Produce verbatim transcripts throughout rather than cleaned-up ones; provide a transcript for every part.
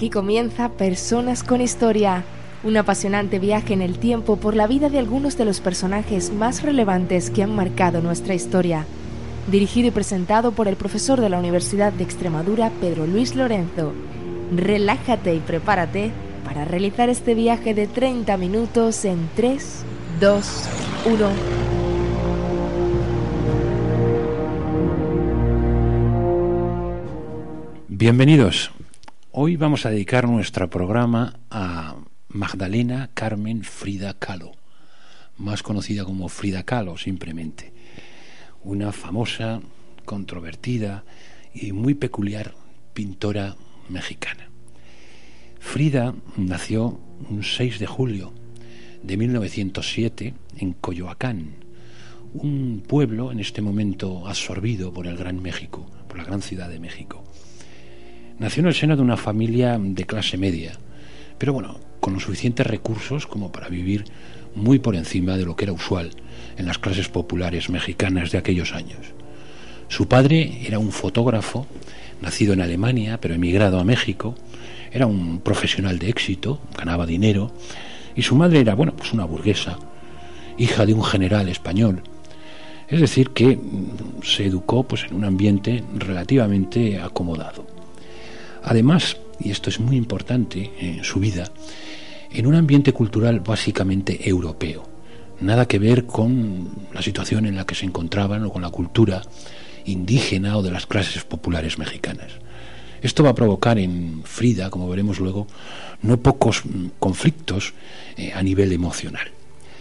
Aquí comienza Personas con Historia, un apasionante viaje en el tiempo por la vida de algunos de los personajes más relevantes que han marcado nuestra historia. Dirigido y presentado por el profesor de la Universidad de Extremadura, Pedro Luis Lorenzo. Relájate y prepárate para realizar este viaje de treinta minutos en tres, dos, uno... Bienvenidos. Hoy vamos a dedicar nuestro programa a Magdalena Carmen Frida Kahlo, más conocida como Frida Kahlo simplemente, una famosa, controvertida y muy peculiar pintora mexicana. Frida nació un seis de julio de mil novecientos siete en Coyoacán, un pueblo en este momento absorbido por el Gran México, por la gran ciudad de México. Nació en el seno de una familia de clase media, pero bueno, con los suficientes recursos como para vivir muy por encima de lo que era usual en las clases populares mexicanas de aquellos años. Su padre era un fotógrafo, nacido en Alemania, pero emigrado a México. Era un profesional de éxito, ganaba dinero, y su madre era, bueno, pues una burguesa, hija de un general español. Es decir, que se educó pues en un ambiente relativamente acomodado. Además, y esto es muy importante en su vida, en un ambiente cultural básicamente europeo, nada que ver con la situación en la que se encontraban o con la cultura indígena o de las clases populares mexicanas. Esto va a provocar en Frida, como veremos luego, no pocos conflictos eh, a nivel emocional.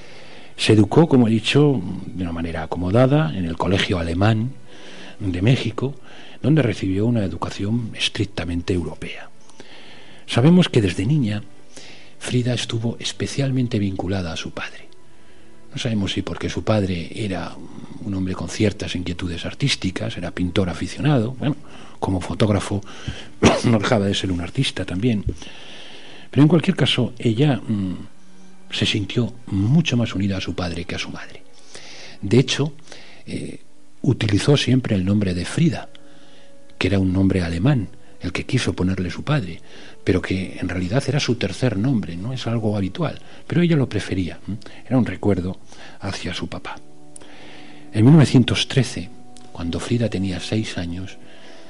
Se educó, como he dicho, de una manera acomodada en el Colegio Alemán de México, donde recibió una educación estrictamente europea. Sabemos que desde niña Frida estuvo especialmente vinculada a su padre. No sabemos si porque su padre era un hombre con ciertas inquietudes artísticas, era pintor aficionado, bueno, como fotógrafo no dejaba de ser un artista también, pero en cualquier caso ella mmm, se sintió mucho más unida a su padre que a su madre. De hecho, eh, utilizó siempre el nombre de Frida, que era un nombre alemán, el que quiso ponerle su padre, pero que en realidad era su tercer nombre, no es algo habitual, pero ella lo prefería, era un recuerdo hacia su papá. En mil novecientos trece, cuando Frida tenía seis años,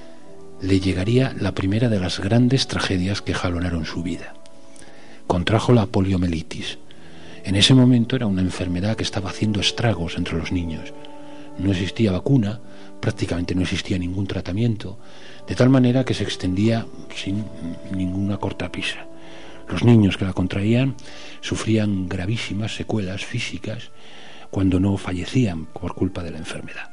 le llegaría la primera de las grandes tragedias que jalonaron su vida. Contrajo la poliomielitis. En ese momento era una enfermedad que estaba haciendo estragos entre los niños. No existía vacuna, prácticamente no existía ningún tratamiento, de tal manera que se extendía sin ninguna cortapisa. Los niños que la contraían sufrían gravísimas secuelas físicas cuando no fallecían por culpa de la enfermedad.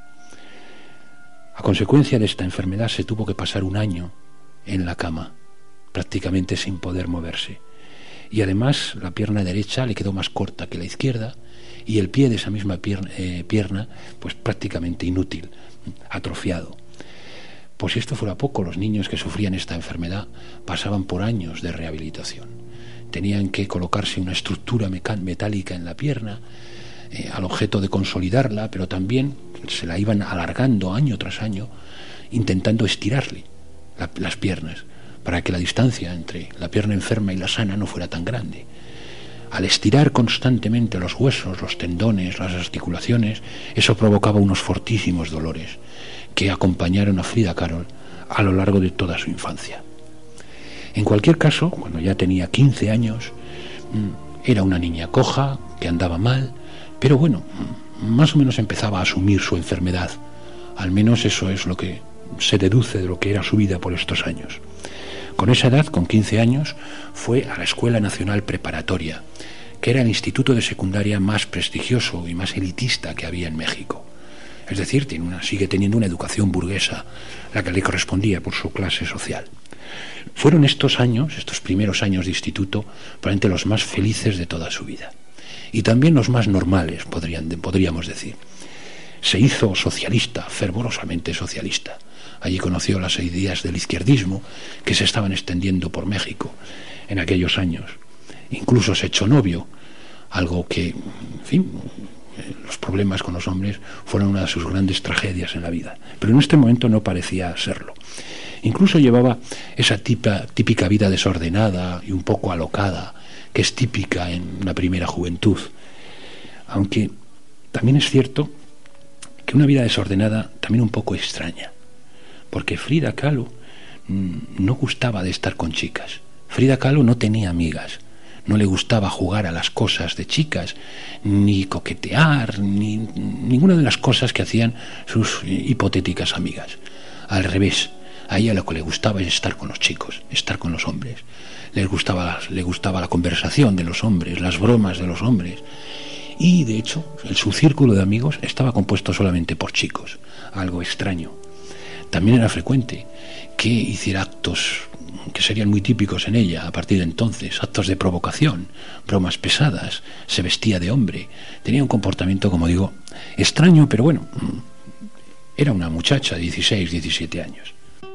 A consecuencia de esta enfermedad se tuvo que pasar un año en la cama, prácticamente sin poder moverse. Y además la pierna derecha le quedó más corta que la izquierda y el pie de esa misma pierna, eh, pierna pues prácticamente inútil, atrofiado. Pues si esto fuera poco, los niños que sufrían esta enfermedad pasaban por años de rehabilitación. Tenían que colocarse una estructura metálica en la pierna eh, al objeto de consolidarla, pero también se la iban alargando año tras año, intentando estirarle la, las piernas, para que la distancia entre la pierna enferma y la sana no fuera tan grande. Al estirar constantemente los huesos, los tendones, las articulaciones, eso provocaba unos fortísimos dolores que acompañaron a Frida Kahlo a lo largo de toda su infancia. En cualquier caso, cuando ya tenía quince años, era una niña coja, que andaba mal, pero bueno, más o menos empezaba a asumir su enfermedad. Al menos eso es lo que se deduce de lo que era su vida por estos años. Con esa edad, con quince años, fue a la Escuela Nacional Preparatoria, que era el instituto de secundaria más prestigioso y más elitista que había en México. Es decir, tiene una, sigue teniendo una educación burguesa, la que le correspondía por su clase social. Fueron estos años, estos primeros años de instituto, probablemente los más felices de toda su vida. Y también los más normales, podrían, podríamos decir. Se hizo socialista, fervorosamente socialista. Allí conoció las ideas del izquierdismo que se estaban extendiendo por México en aquellos años. Incluso se echó novio, algo que, en fin, los problemas con los hombres fueron una de sus grandes tragedias en la vida. Pero en este momento no parecía serlo. Incluso llevaba esa tipa, típica vida desordenada y un poco alocada, que es típica en una primera juventud. Aunque también es cierto que una vida desordenada también un poco extraña, porque Frida Kahlo mmm, no gustaba de estar con chicas. Frida Kahlo no tenía amigas, no le gustaba jugar a las cosas de chicas, ni coquetear, ni ninguna de las cosas que hacían sus hipotéticas amigas. Al revés, a ella lo que le gustaba es estar con los chicos, estar con los hombres. Les gustaba, le gustaba la conversación de los hombres, las bromas de los hombres. Y de hecho, el, su círculo de amigos estaba compuesto solamente por chicos, algo extraño. También era frecuente que hiciera actos que serían muy típicos en ella a partir de entonces, actos de provocación, bromas pesadas, se vestía de hombre, tenía un comportamiento, como digo, extraño, pero bueno, era una muchacha de dieciséis, diecisiete años.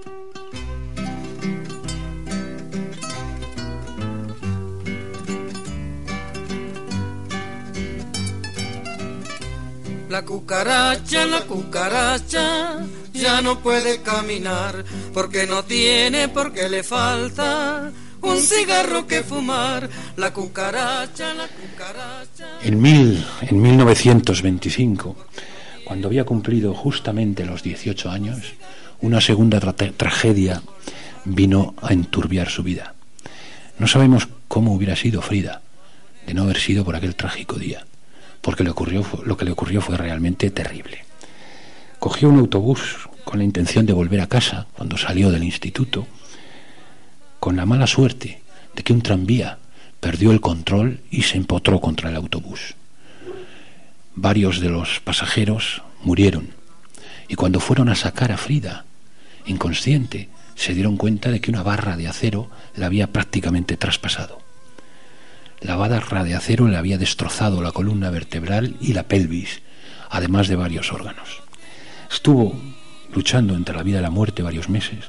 La cucaracha, la cucaracha, ya no puede caminar, porque no tiene, porque le falta un cigarro que fumar. La cucaracha, la cucaracha. En, mil, en mil novecientos veinticinco, cuando había cumplido justamente los dieciocho años, una segunda tra- tragedia vino a enturbiar su vida. No sabemos cómo hubiera sido Frida de no haber sido por aquel trágico día, porque le ocurrió, lo que le ocurrió fue realmente terrible. Cogió un autobús con la intención de volver a casa cuando salió del instituto, con la mala suerte de que un tranvía perdió el control y se empotró contra el autobús. Varios de los pasajeros murieron, y cuando fueron a sacar a Frida, inconsciente, se dieron cuenta de que una barra de acero la había prácticamente traspasado. La barra de acero le había destrozado la columna vertebral y la pelvis, además de varios órganos. Estuvo luchando entre la vida y la muerte varios meses,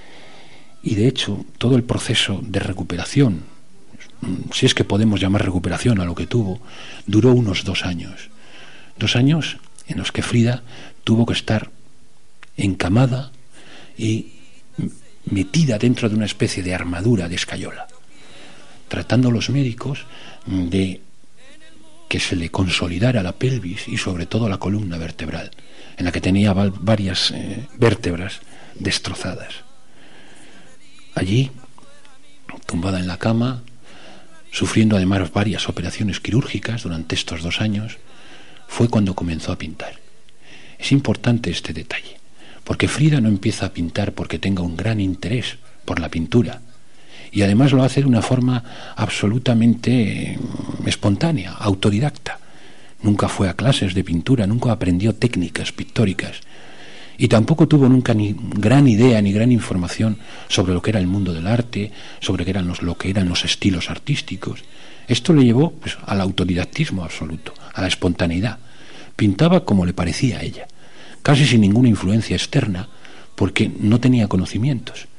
y de hecho todo el proceso de recuperación, si es que podemos llamar recuperación a lo que tuvo, duró unos dos años. Dos años en los que Frida tuvo que estar encamada y metida dentro de una especie de armadura de escayola, tratando los médicos de que se le consolidara la pelvis y sobre todo la columna vertebral, en la que tenía varias eh, vértebras destrozadas. Allí, tumbada en la cama, sufriendo además varias operaciones quirúrgicas durante estos dos años, fue cuando comenzó a pintar. Es importante este detalle, porque Frida no empieza a pintar porque tenga un gran interés por la pintura, y además lo hace de una forma absolutamente espontánea, autodidacta. Nunca fue a clases de pintura, nunca aprendió técnicas pictóricas, y tampoco tuvo nunca ni gran idea ni gran información sobre lo que era el mundo del arte, sobre qué eran los, lo que eran los estilos artísticos. Esto le llevó pues, al autodidactismo absoluto, a la espontaneidad. Pintaba como le parecía a ella, casi sin ninguna influencia externa, porque no tenía conocimientos.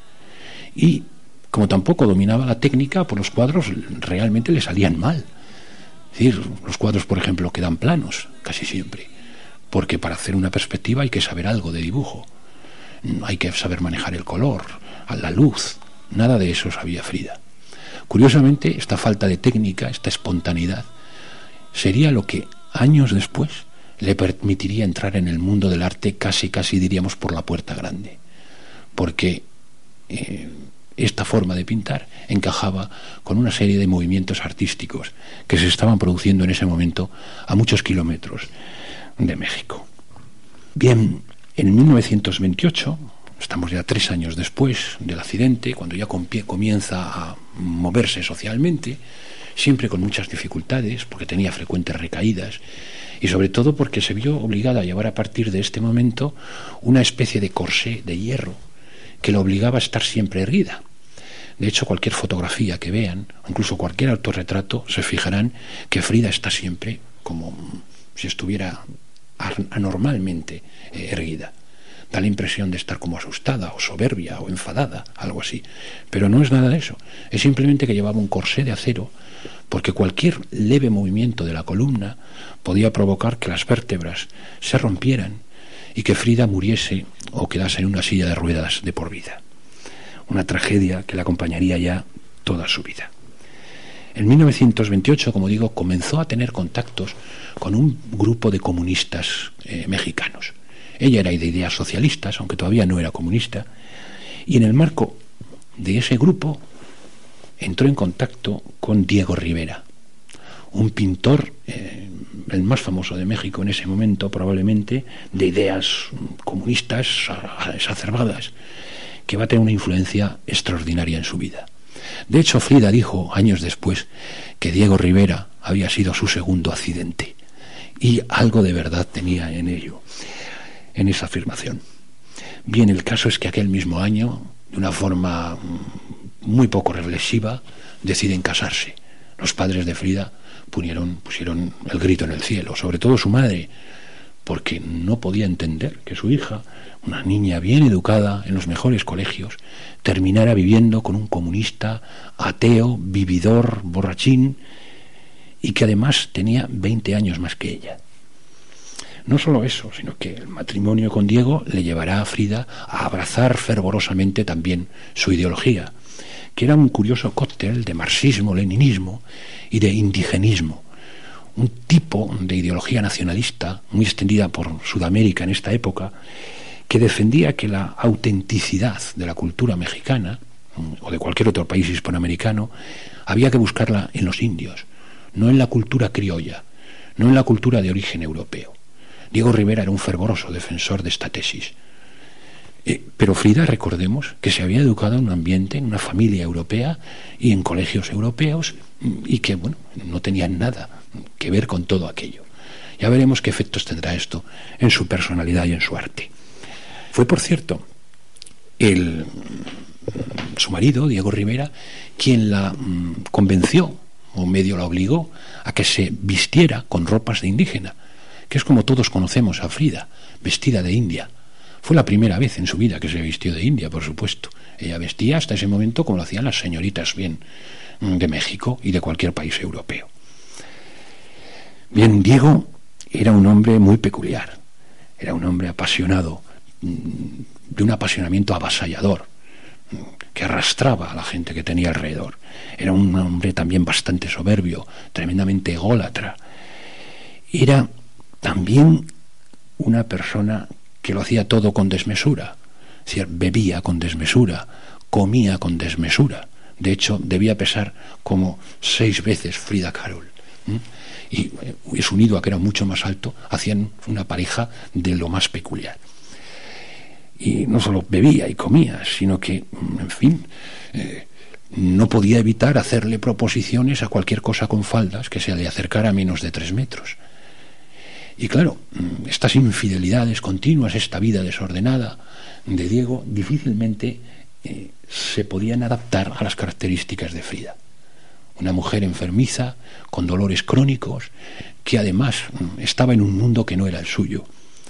Y como tampoco dominaba la técnica, pues los cuadros realmente le salían mal. Es decir, los cuadros, por ejemplo, quedan planos, casi siempre, porque para hacer una perspectiva hay que saber algo de dibujo, hay que saber manejar el color, la luz. Nada de eso sabía Frida. Curiosamente, esta falta de técnica, esta espontaneidad, sería lo que años después le permitiría entrar en el mundo del arte casi, casi diríamos por la puerta grande, porque eh, esta forma de pintar encajaba con una serie de movimientos artísticos que se estaban produciendo en ese momento a muchos kilómetros de México. Bien, en mil novecientos veintiocho, estamos ya tres años después del accidente, cuando ya comienza a moverse socialmente, siempre con muchas dificultades, porque tenía frecuentes recaídas, y sobre todo porque se vio obligada a llevar a partir de este momento una especie de corsé de hierro que la obligaba a estar siempre erguida. De hecho, cualquier fotografía que vean, incluso cualquier autorretrato, se fijarán que Frida está siempre como si estuviera anormalmente eh, erguida. Da la impresión de estar como asustada o soberbia o enfadada, algo así. Pero no es nada de eso. Es simplemente que llevaba un corsé de acero, porque cualquier leve movimiento de la columna podía provocar que las vértebras se rompieran y que Frida muriese o quedase en una silla de ruedas de por vida. una tragedia que la acompañaría ya toda su vida. En mil novecientos veintiocho, como digo, comenzó a tener contactos con un grupo de comunistas eh, mexicanos. Ella era de ideas socialistas, aunque todavía no era comunista, y en el marco de ese grupo entró en contacto con Diego Rivera, un pintor, eh, el más famoso de México en ese momento, probablemente, de ideas comunistas exacerbadas, que va a tener una influencia extraordinaria en su vida. De hecho, Frida dijo años después que Diego Rivera había sido su segundo accidente, y algo de verdad tenía en ello, en esa afirmación. Bien, el caso es que aquel mismo año, de una forma muy poco reflexiva, deciden casarse. Los padres de Frida pusieron, pusieron el grito en el cielo, sobre todo su madre, porque no podía entender que su hija, una niña bien educada en los mejores colegios, terminara viviendo con un comunista ateo, vividor, borrachín, y que además tenía veinte años más que ella. No solo eso, sino que el matrimonio con Diego le llevará a Frida a abrazar fervorosamente también su ideología, que era un curioso cóctel de marxismo, leninismo y de indigenismo, un tipo de ideología nacionalista muy extendida por Sudamérica en esta época, que defendía que la autenticidad de la cultura mexicana o de cualquier otro país hispanoamericano había que buscarla en los indios, no en la cultura criolla, no en la cultura de origen europeo. Diego Rivera era un fervoroso defensor de esta tesis. Eh, pero Frida, recordemos, que se había educado en un ambiente, en una familia europea y en colegios europeos, y que, bueno, no tenían nada que ver con todo aquello. Ya veremos qué efectos tendrá esto en su personalidad y en su arte. Fue, por cierto, el, su marido, Diego Rivera, quien la mm, convenció, o medio la obligó, a que se vistiera con ropas de indígena, que es como todos conocemos a Frida, vestida de india. Fue la primera vez en su vida que se vistió de india, por supuesto. Ella vestía hasta ese momento como lo hacían las señoritas bien de México y de cualquier país europeo. Bien, Diego era un hombre muy peculiar, era un hombre apasionado, de un apasionamiento avasallador, que arrastraba a la gente que tenía alrededor. Era un hombre también bastante soberbio, tremendamente ególatra. Era también una persona que lo hacía todo con desmesura, es decir, bebía con desmesura, comía con desmesura. De hecho, debía pesar como seis veces Frida Kahlo. ¿Mm? Y es unido a que era mucho más alto, hacían una pareja de lo más peculiar. Y no solo bebía y comía, sino que, en fin, eh, no podía evitar hacerle proposiciones a cualquier cosa con faldas que se le acercara a menos de tres metros. Y claro, estas infidelidades continuas, esta vida desordenada de Diego, difícilmente eh, se podían adaptar a las características de Frida. Una mujer enfermiza, con dolores crónicos, que además estaba en un mundo que no era el suyo.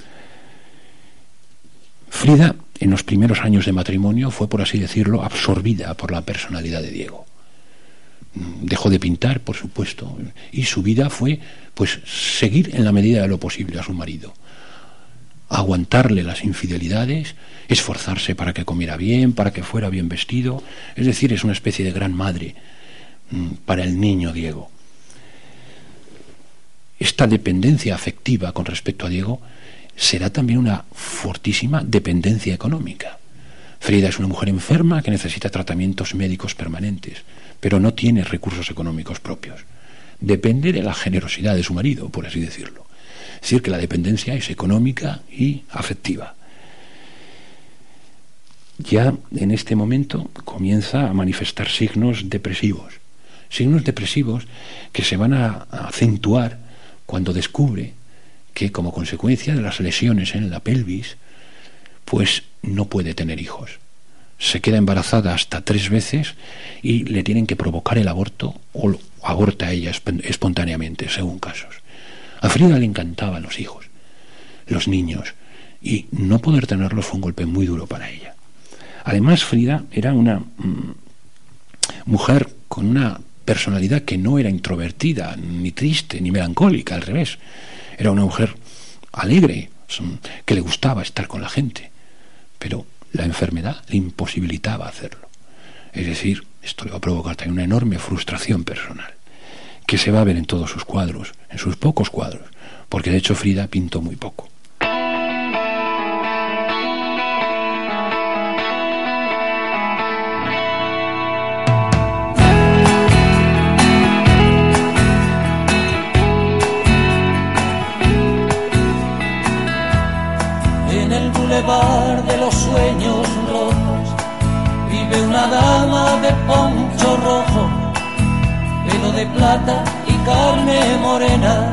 Frida, en los primeros años de matrimonio, fue, por así decirlo, absorbida por la personalidad de Diego. Dejó de pintar, por supuesto, y su vida fue, pues, seguir en la medida de lo posible a su marido, aguantarle las infidelidades, esforzarse para que comiera bien, para que fuera bien vestido. Es decir, es una especie de gran madre mmm, para el niño Diego. Esta dependencia afectiva con respecto a Diego será también una fortísima dependencia económica. Frida es una mujer enferma que necesita tratamientos médicos permanentes, pero no tiene recursos económicos propios. Depende de la generosidad de su marido, por así decirlo. Es decir, que la dependencia es económica y afectiva. Ya en este momento comienza a manifestar signos depresivos. Signos depresivos que se van a acentuar cuando descubre que, como consecuencia de las lesiones en la pelvis, pues no puede tener hijos. Se queda embarazada hasta tres veces y le tienen que provocar el aborto, o aborta ella espontáneamente, según casos. A Frida le encantaban los hijos, los niños, y no poder tenerlos fue un golpe muy duro para ella. Además, Frida era una mm, mujer con una personalidad que no era introvertida, ni triste, ni melancólica, al revés. Era una mujer alegre, que le gustaba estar con la gente, pero la enfermedad le imposibilitaba hacerlo. Es decir, esto le va a provocar también una enorme frustración personal, que se va a ver en todos sus cuadros, en sus pocos cuadros, porque de hecho Frida pintó muy poco. En el bulevar de los sueños rotos vive una dama de poncho rojo, pelo de plata y carne morena,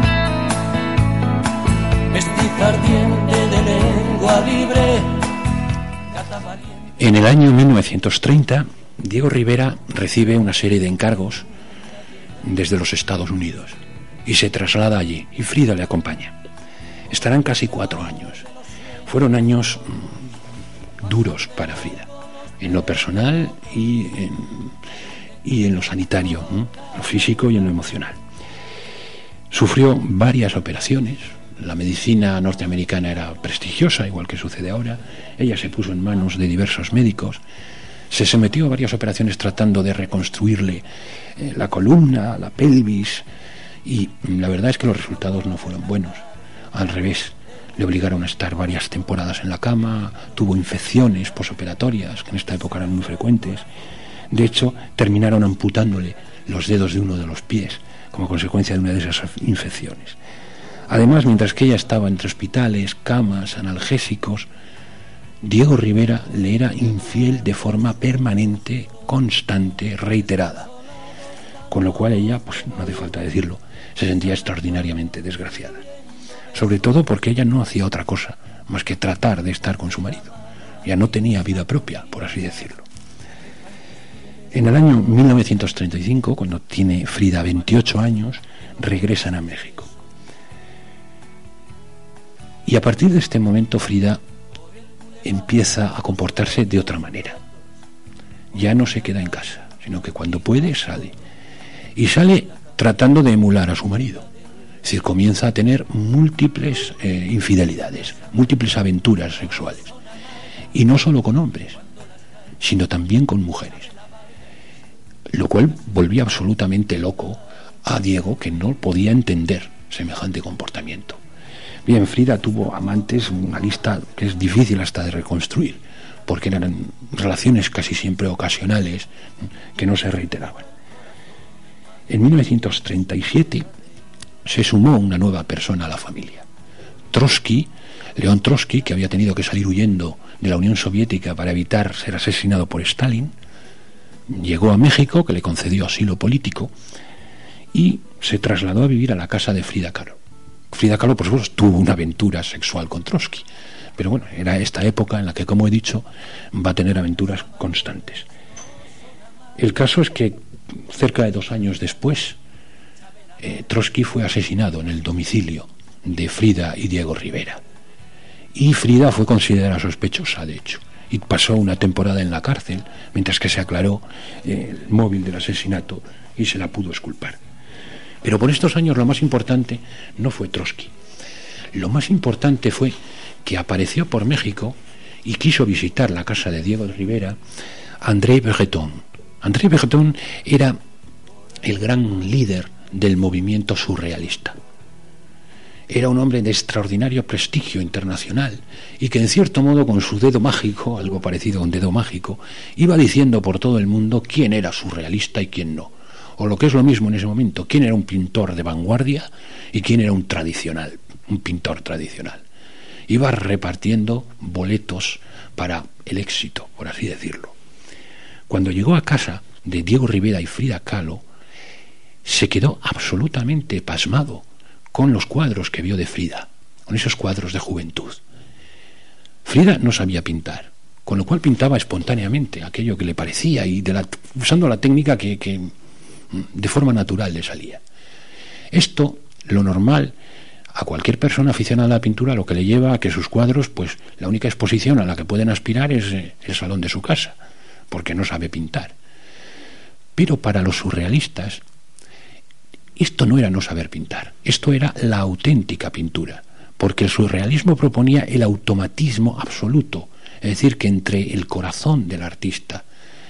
mestiza ardiente de lengua libre. En el año mil novecientos treinta, Diego Rivera recibe una serie de encargos desde los Estados Unidos y se traslada allí, y Frida le acompaña. Estarán casi cuatro años. Fueron años mmm, duros para Frida, en lo personal y en, y en lo sanitario, ¿no? Lo físico y en lo emocional. Sufrió varias operaciones. La medicina norteamericana era prestigiosa, igual que sucede ahora. Ella se puso en manos de diversos médicos. Se sometió a varias operaciones tratando de reconstruirle eh, la columna, la pelvis, y la verdad es que los resultados no fueron buenos. Al revés, le obligaron a estar varias temporadas en la cama, tuvo infecciones posoperatorias, que en esta época eran muy frecuentes. De hecho, terminaron amputándole los dedos de uno de los pies como consecuencia de una de esas infecciones. Además, mientras que ella estaba entre hospitales, camas, analgésicos, Diego Rivera le era infiel de forma permanente, constante, reiterada. Con lo cual ella, pues no hace falta decirlo, se sentía extraordinariamente desgraciada. Sobre todo porque ella no hacía otra cosa más que tratar de estar con su marido. Ya no tenía vida propia, por así decirlo. En el año mil novecientos treinta y cinco, cuando tiene Frida veintiocho años, regresan a México. Y a partir de este momento Frida empieza a comportarse de otra manera. Ya no se queda en casa, sino que cuando puede sale. Y sale tratando de emular a su marido. Es decir, comienza a tener múltiples eh, infidelidades, múltiples aventuras sexuales. Y no solo con hombres, sino también con mujeres. Lo cual volvía absolutamente loco a Diego, que no podía entender semejante comportamiento. Bien, Frida tuvo amantes, una lista que es difícil hasta de reconstruir, porque eran relaciones casi siempre ocasionales, que no se reiteraban. En mil novecientos treinta y siete se sumó una nueva persona a la familia. Trotsky, León Trotsky, que había tenido que salir huyendo de la Unión Soviética para evitar ser asesinado por Stalin, llegó a México, que le concedió asilo político, y se trasladó a vivir a la casa de Frida Kahlo. Frida Kahlo, por supuesto, tuvo una aventura sexual con Trotsky, pero bueno, era esta época en la que, como he dicho, va a tener aventuras constantes. El caso es que cerca de dos años después, eh, Trotsky fue asesinado en el domicilio de Frida y Diego Rivera, y Frida fue considerada sospechosa, de hecho, y pasó una temporada en la cárcel mientras que se aclaró eh, el móvil del asesinato y se la pudo exculpar. Pero por estos años lo más importante no fue Trotsky. Lo más importante fue que apareció por México y quiso visitar la casa de Diego Rivera André Breton. André Breton era el gran líder del movimiento surrealista. Era un hombre de extraordinario prestigio internacional y que en cierto modo con su dedo mágico, algo parecido a un dedo mágico, iba diciendo por todo el mundo quién era surrealista y quién no. O lo que es lo mismo en ese momento, quién era un pintor de vanguardia y quién era un tradicional, un pintor tradicional. Iba repartiendo boletos para el éxito, por así decirlo. Cuando llegó a casa de Diego Rivera y Frida Kahlo, se quedó absolutamente pasmado con los cuadros que vio de Frida, con esos cuadros de juventud. Frida no sabía pintar, con lo cual pintaba espontáneamente aquello que le parecía y de la, usando la técnica que, que de forma natural le salía. Esto, lo normal, a cualquier persona aficionada a la pintura lo que le lleva a que sus cuadros, pues la única exposición a la que pueden aspirar es el salón de su casa, porque no sabe pintar. Pero para los surrealistas esto no era no saber pintar, esto era la auténtica pintura, porque el surrealismo proponía el automatismo absoluto, es decir, que entre el corazón del artista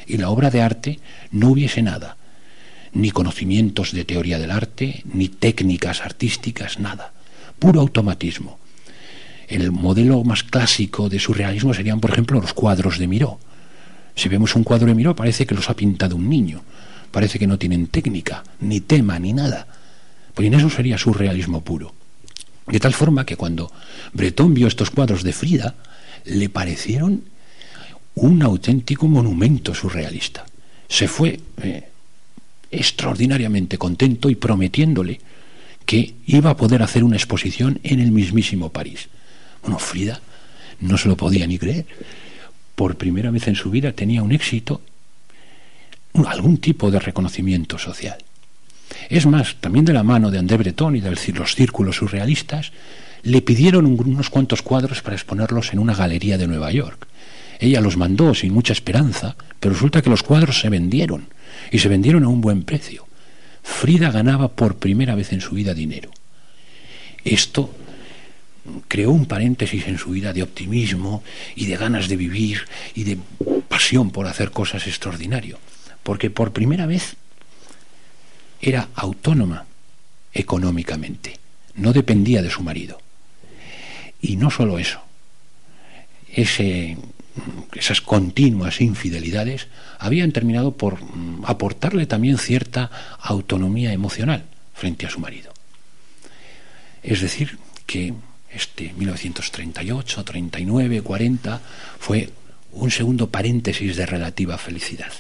y la obra de arte no hubiese nada, ni conocimientos de teoría del arte, ni técnicas artísticas, nada, puro automatismo. El modelo más clásico de surrealismo serían, por ejemplo, los cuadros de Miró. Si vemos un cuadro de Miró parece que los ha pintado un niño, parece que no tienen técnica, ni tema, ni nada. Pues en eso sería surrealismo puro. De tal forma que cuando Breton vio estos cuadros de Frida, le parecieron un auténtico monumento surrealista. Se fue eh, extraordinariamente contento y prometiéndole que iba a poder hacer una exposición en el mismísimo París. Bueno, Frida no se lo podía ni creer. Por primera vez en su vida tenía un éxito, algún tipo de reconocimiento social. Es más, también de la mano de André Breton y de los círculos surrealistas, le pidieron unos cuantos cuadros para exponerlos en una galería de Nueva York. Ella los mandó sin mucha esperanza, pero resulta que los cuadros se vendieron, y se vendieron a un buen precio. Frida ganaba por primera vez en su vida dinero. Esto creó un paréntesis en su vida de optimismo y de ganas de vivir y de pasión por hacer cosas extraordinarias, porque por primera vez era autónoma económicamente, no dependía de su marido. Y no solo eso, ese, esas continuas infidelidades habían terminado por aportarle también cierta autonomía emocional frente a su marido. Es decir, que este mil novecientos treinta y ocho, treinta y nueve, cuarenta fue un segundo paréntesis de relativa felicidad.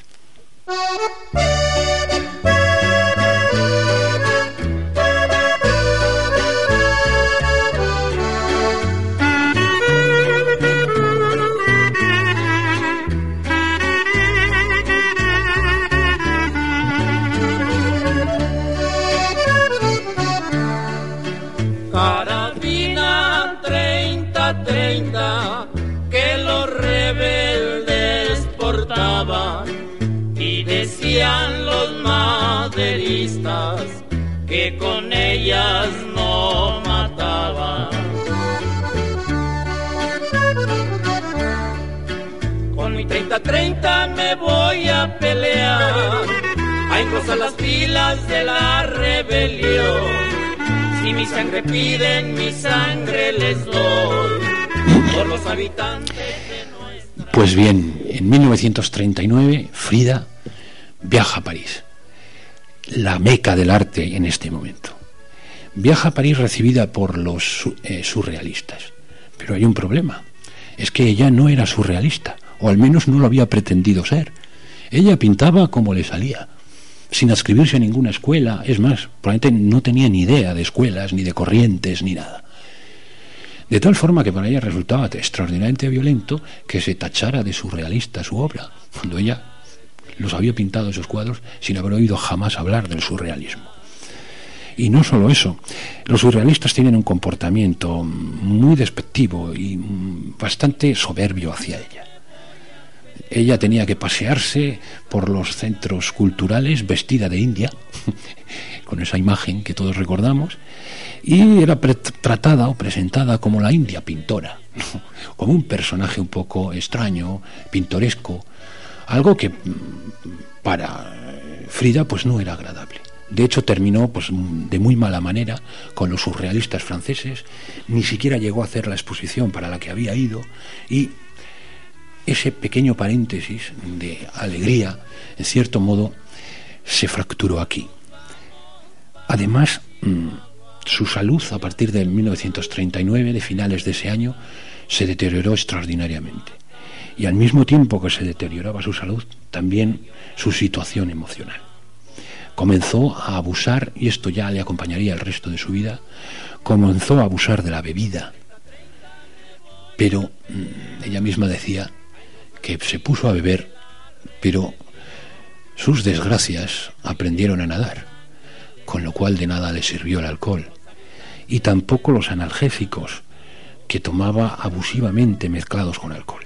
Carabina treinta treinta que los rebeldes portaban, y decían los maderistas que con ellas no mataban. Con mi treinta treinta me voy a pelear, a engrosar las filas de la rebelión. Si mi sangre piden, mi sangre les doy, por los habitantes de nuestra... Pues bien, en mil novecientos treinta y nueve, Frida viaja a París, la meca del arte en este momento. Viaja a París recibida por los eh, surrealistas. Pero hay un problema, es que ella no era surrealista, o al menos no lo había pretendido ser. Ella pintaba como le salía, sin adscribirse a ninguna escuela. Es más, probablemente no tenía ni idea de escuelas, ni de corrientes, ni nada. De tal forma que para ella resultaba extraordinariamente violento que se tachara de surrealista su obra, cuando ella los había pintado esos cuadros sin haber oído jamás hablar del surrealismo. Y no solo eso, los surrealistas tienen un comportamiento muy despectivo y bastante soberbio hacia ella. Ella tenía que pasearse por los centros culturales vestida de india, con esa imagen que todos recordamos, y era tratada o presentada como la india pintora, como un personaje un poco extraño, pintoresco, algo que para Frida pues no era agradable. De hecho terminó pues de muy mala manera con los surrealistas franceses, ni siquiera llegó a hacer la exposición para la que había ido, y ese pequeño paréntesis de alegría, en cierto modo, se fracturó aquí. Además, su salud a partir de mil novecientos treinta y nueve, de finales de ese año, se deterioró extraordinariamente. Y al mismo tiempo que se deterioraba su salud, también su situación emocional. Comenzó a abusar, y esto ya le acompañaría el resto de su vida, comenzó a abusar de la bebida. Pero ella misma decía que se puso a beber, pero sus desgracias aprendieron a nadar, con lo cual de nada le sirvió el alcohol, y tampoco los analgésicos que tomaba abusivamente mezclados con alcohol.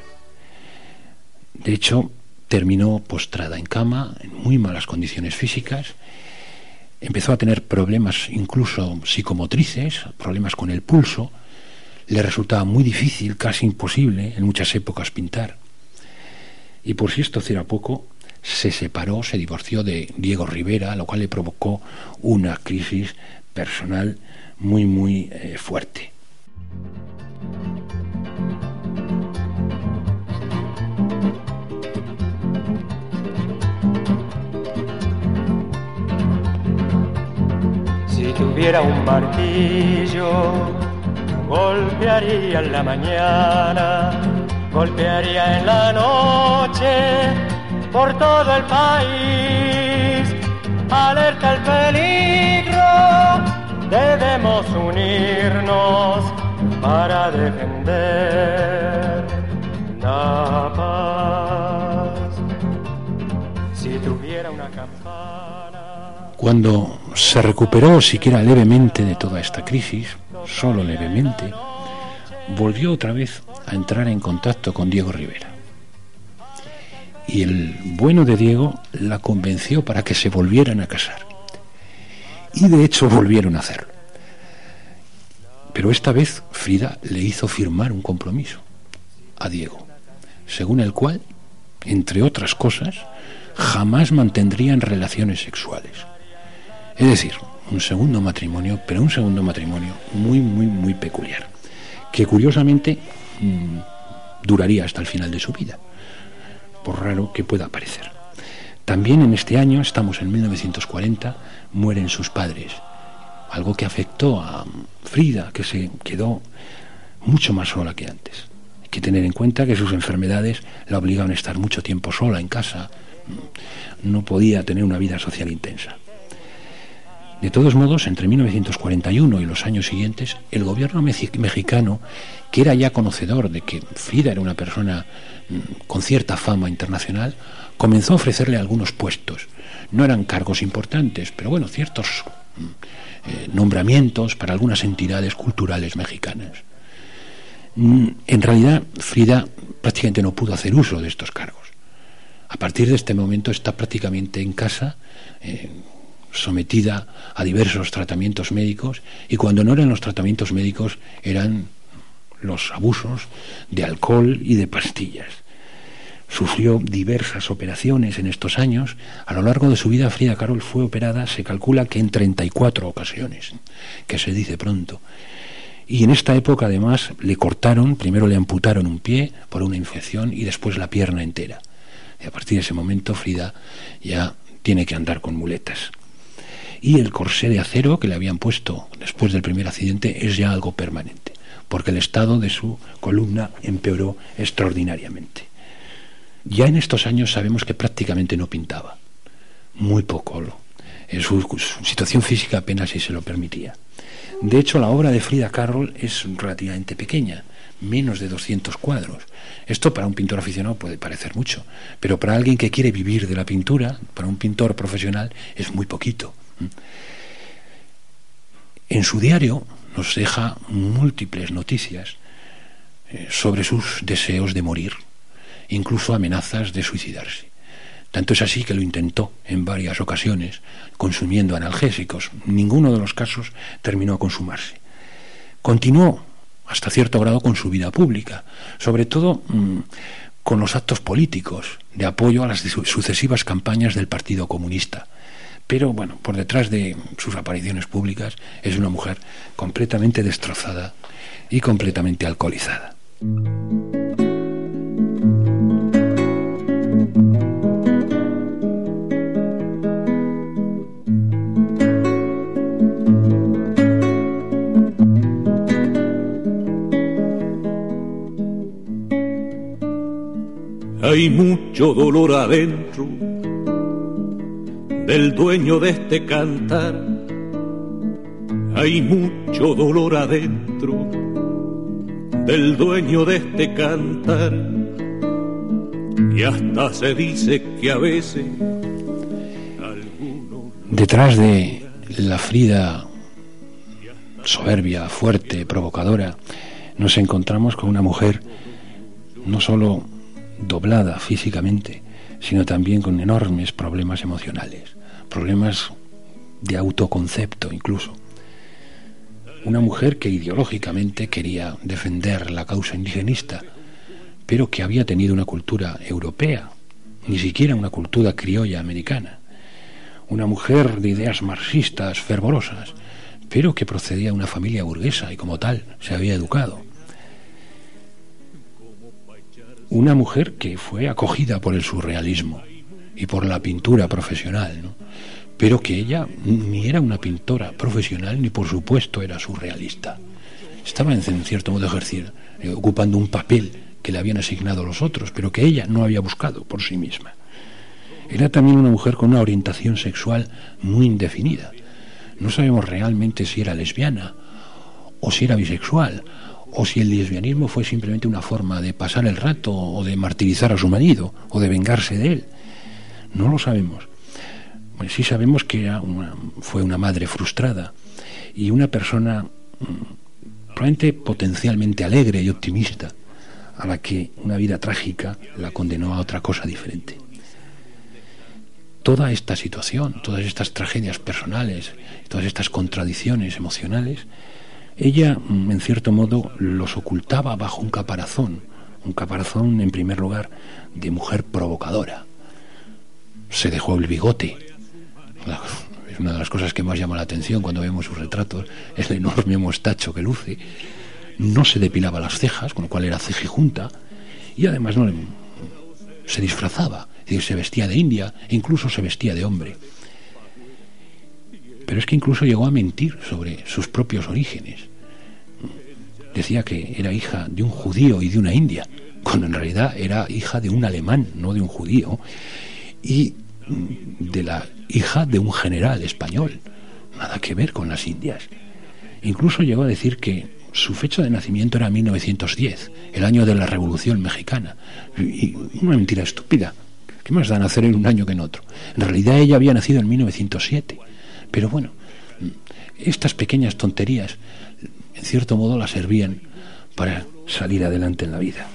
De hecho, terminó postrada en cama, en muy malas condiciones físicas, empezó a tener problemas incluso psicomotrices, problemas con el pulso, le resultaba muy difícil, casi imposible, en muchas épocas pintar. Y por si esto fuera poco, se separó, se divorció de Diego Rivera, lo cual le provocó una crisis personal muy, muy eh, fuerte. Si tuviera un martillo, golpearía en la mañana, golpearía en la noche, por todo el país. Alerta el peligro, debemos unirnos para defender la paz. Si tuviera una campana. Cuando se recuperó siquiera levemente de toda esta crisis, solo levemente, volvió otra vez a entrar en contacto con Diego Rivera. Y el bueno de Diego la convenció para que se volvieran a casar. Y de hecho volvieron a hacerlo. Pero esta vez Frida le hizo firmar un compromiso a Diego, según el cual, entre otras cosas, jamás mantendrían relaciones sexuales. Es decir, un segundo matrimonio, pero un segundo matrimonio muy, muy, muy peculiar, que curiosamente mmm, duraría hasta el final de su vida, por raro que pueda parecer. También en este año, estamos en mil novecientos cuarenta, mueren sus padres, algo que afectó a Frida, que se quedó mucho más sola que antes. Hay que tener en cuenta que sus enfermedades la obligaban a estar mucho tiempo sola en casa, no podía tener una vida social intensa. De todos modos, entre mil novecientos cuarenta y uno y los años siguientes, el gobierno mexicano, que era ya conocedor de que Frida era una persona con cierta fama internacional, comenzó a ofrecerle algunos puestos. No eran cargos importantes, pero bueno, ciertos eh, nombramientos para algunas entidades culturales mexicanas. En realidad, Frida prácticamente no pudo hacer uso de estos cargos. A partir de este momento está prácticamente en casa, eh, sometida a diversos tratamientos médicos, y cuando no eran los tratamientos médicos eran los abusos de alcohol y de pastillas. Sufrió diversas operaciones en estos años. A lo largo de su vida Frida Kahlo fue operada, se calcula que en treinta y cuatro ocasiones, que se dice pronto. Y en esta época además le cortaron, primero le amputaron un pie por una infección y después la pierna entera. Y a partir de ese momento Frida ya tiene que andar con muletas. Y el corsé de acero que le habían puesto después del primer accidente es ya algo permanente, porque el estado de su columna empeoró extraordinariamente. Ya en estos años sabemos que prácticamente no pintaba, muy poco. Su, su situación física apenas si se lo permitía. De hecho, la obra de Frida Kahlo es relativamente pequeña, menos de doscientos cuadros. Esto para un pintor aficionado puede parecer mucho, pero para alguien que quiere vivir de la pintura, para un pintor profesional, es muy poquito. En su diario nos deja múltiples noticias eh, sobre sus deseos de morir, incluso amenazas de suicidarse. Tanto es así que lo intentó en varias ocasiones, consumiendo analgésicos. Ninguno de los casos terminó a consumarse. Continuó hasta cierto grado con su vida pública, sobre todo mmm, con los actos políticos de apoyo a las sucesivas campañas del Partido Comunista. Pero bueno, por detrás de sus apariciones públicas es una mujer completamente destrozada y completamente alcoholizada. Hay mucho dolor adentro del dueño de este cantar. Hay mucho dolor adentro del dueño de este cantar. Y hasta se dice que a veces alguno... Detrás de la Frida soberbia, fuerte, provocadora, nos encontramos con una mujer no solo doblada físicamente, sino también con enormes problemas emocionales, problemas de autoconcepto incluso. Una mujer que ideológicamente quería defender la causa indigenista, pero que había tenido una cultura europea ni siquiera una cultura criolla americana. Una mujer de ideas marxistas fervorosas, pero que procedía de una familia burguesa y como tal se había educado. Una mujer que fue acogida por el surrealismo y por la pintura profesional, ¿no? Pero que ella ni era una pintora profesional ni por supuesto era surrealista. Estaba en cierto modo ejerciendo, eh, ocupando un papel que le habían asignado los otros, pero que ella no había buscado por sí misma. Era también una mujer con una orientación sexual muy indefinida. No sabemos realmente si era lesbiana o si era bisexual, o si el lesbianismo fue simplemente una forma de pasar el rato o de martirizar a su marido o de vengarse de él. No lo sabemos. Bueno, sí sabemos que era una, fue una madre frustrada y una persona probablemente potencialmente alegre y optimista, a la que una vida trágica la condenó a otra cosa diferente. Toda esta situación, todas estas tragedias personales, todas estas contradicciones emocionales, ella, en cierto modo, los ocultaba bajo un caparazón, un caparazón, en primer lugar, de mujer provocadora. Se dejó el bigote. Es una de las cosas que más llama la atención cuando vemos sus retratos, es el enorme mostacho que luce. No se depilaba las cejas, con lo cual era cejijunta, y además no se disfrazaba, es decir, se vestía de india e incluso se vestía de hombre. Pero es que incluso llegó a mentir sobre sus propios orígenes. Decía que era hija de un judío y de una india, cuando en realidad era hija de un alemán, no de un judío, y de la hija de un general español. Nada que ver con las indias. Incluso llegó a decir que su fecha de nacimiento era mil novecientos diez, el año de la Revolución Mexicana. Y una mentira estúpida. ¿Qué más da nacer en un año que en otro? En realidad ella había nacido en mil novecientos siete. Pero bueno, estas pequeñas tonterías, en cierto modo, las servían para salir adelante en la vida.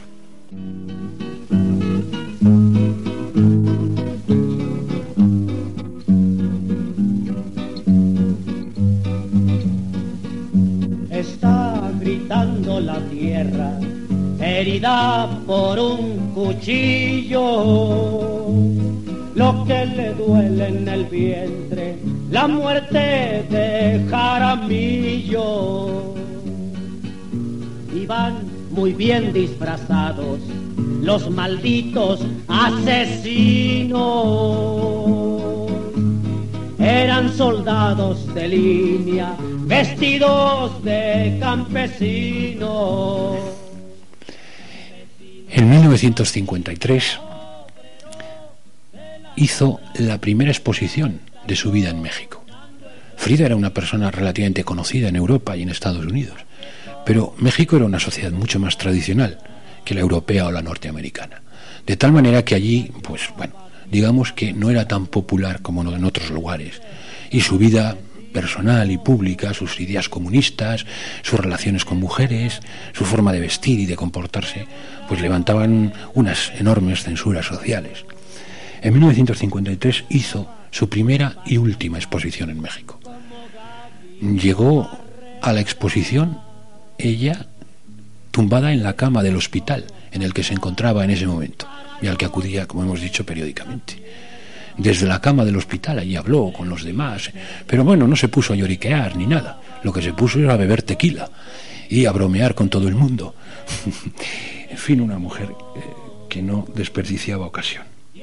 Está gritando la tierra, herida por un cuchillo, lo que le duele en el vientre, la muerte de Jaramillo. Iban muy bien disfrazados los malditos asesinos. Eran soldados de línea, vestidos de campesinos. En mil novecientos cincuenta y tres hizo la primera exposición de su vida en México. Frida era una persona relativamente conocida en Europa y en Estados Unidos, pero México era una sociedad mucho más tradicional que la europea o la norteamericana, de tal manera que allí, pues bueno, digamos que no era tan popular como en otros lugares, y su vida personal y pública, sus ideas comunistas, sus relaciones con mujeres, su forma de vestir y de comportarse, pues levantaban unas enormes censuras sociales. En mil novecientos cincuenta y tres hizo su primera y última exposición en México. Llegó a la exposición ella tumbada en la cama del hospital en el que se encontraba en ese momento y al que acudía, como hemos dicho, periódicamente. Desde la cama del hospital allí habló con los demás, pero bueno, no se puso a lloriquear ni nada. Lo que se puso era a beber tequila y a bromear con todo el mundo. En fin, una mujer eh, que no desperdiciaba ocasión.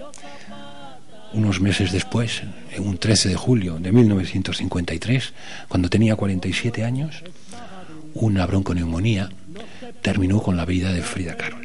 Unos meses después, en un trece de julio de mil novecientos cincuenta y tres, cuando tenía cuarenta y siete años, una bronconeumonía terminó con la vida de Frida Kahlo.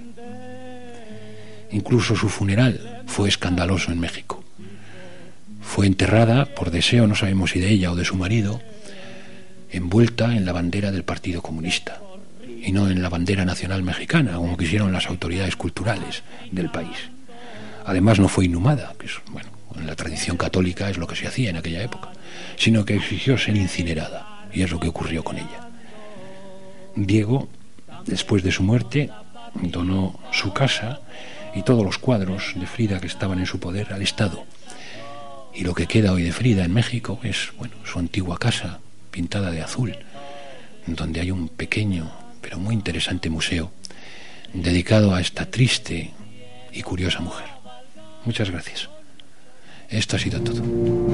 Incluso su funeral fue escandaloso en México. Fue enterrada, por deseo, no sabemos si de ella o de su marido, envuelta en la bandera del Partido Comunista y no en la bandera nacional mexicana, como quisieron las autoridades culturales del país. Además no fue inhumada, que es, bueno, en la tradición católica es lo que se hacía en aquella época, sino que exigió ser incinerada, y es lo que ocurrió con ella. Diego, después de su muerte, donó su casa y todos los cuadros de Frida que estaban en su poder al Estado. Y lo que queda hoy de Frida en México es, bueno, su antigua casa pintada de azul, donde hay un pequeño pero muy interesante museo dedicado a esta triste y curiosa mujer. Muchas gracias. Esto ha sido todo.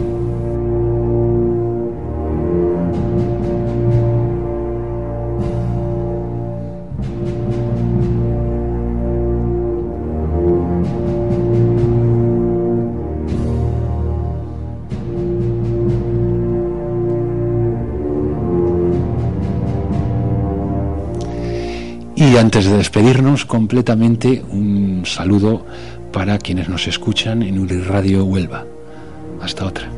Y antes de despedirnos completamente, un saludo para quienes nos escuchan en Uri Radio Huelva. Hasta otra.